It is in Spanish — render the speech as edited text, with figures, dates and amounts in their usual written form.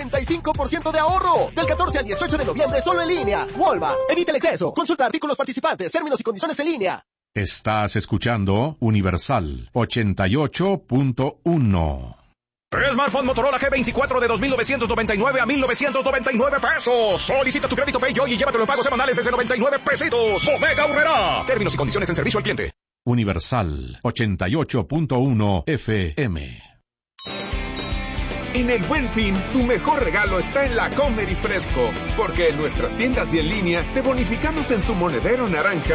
45% de ahorro. Del 14 al 18 de noviembre solo en línea. Walmart. Evita el exceso. Consulta artículos participantes, términos y condiciones en línea. Estás escuchando Universal 88.1. Smartphone Motorola G24 de 2,999 a 1,999 pesos. Solicita tu crédito PayJoy y llévatelo en pagos semanales desde 99 pesitos. Bodega Aurrerá. Términos y condiciones en servicio al cliente. Universal 88.1 FM. En el Buen Fin, tu mejor regalo está en la Comer y Fresco, porque en nuestras tiendas y en línea te bonificamos en tu monedero naranja